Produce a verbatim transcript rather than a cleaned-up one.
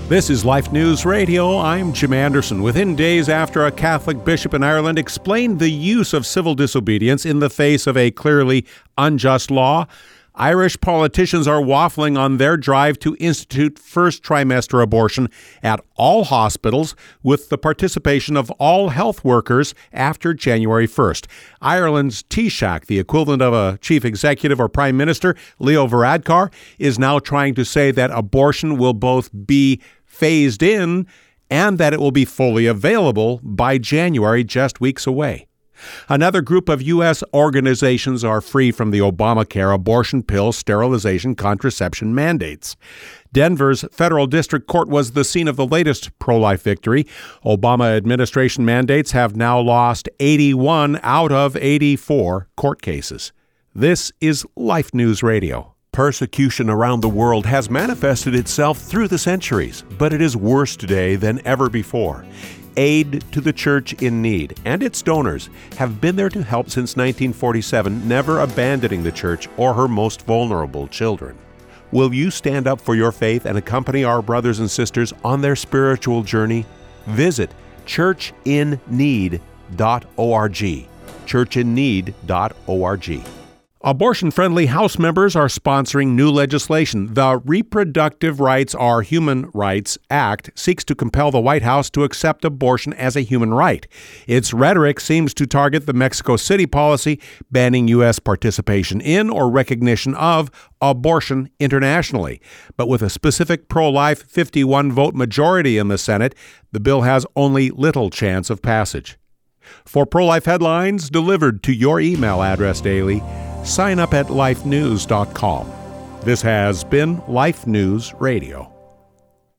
This is Life News Radio. I'm Jim Anderson. Within days after a Catholic bishop in Ireland explained the use of civil disobedience in the face of a clearly unjust law, Irish politicians are waffling on their drive to institute first trimester abortion at all hospitals with the participation of all health workers after January first. Ireland's Taoiseach, the equivalent of a chief executive or prime minister, Leo Varadkar, is now trying to say that abortion will both be phased in and that it will be fully available by January, just weeks away. Another group of U S organizations are free from the Obamacare abortion pill sterilization contraception mandates. Denver's federal district court was the scene of the latest pro-life victory. Obama administration mandates have now lost eighty-one out of eighty-four court cases. This is Life News Radio. Persecution around the world has manifested itself through the centuries, but it is worse today than ever before. Aid to the Church in Need and its donors have been there to help since nineteen forty-seven, never abandoning the Church or her most vulnerable children. Will you stand up for your faith and accompany our brothers and sisters on their spiritual journey? Visit church in need dot org. church in need dot org. Abortion-friendly House members are sponsoring new legislation. The Reproductive Rights Are Human Rights Act seeks to compel the White House to accept abortion as a human right. Its rhetoric seems to target the Mexico City policy banning U S participation in or recognition of abortion internationally. But with a specific pro-life fifty-one vote majority in the Senate, the bill has only little chance of passage. For pro-life headlines delivered to your email address daily, sign up at life news dot com. This has been Life News Radio.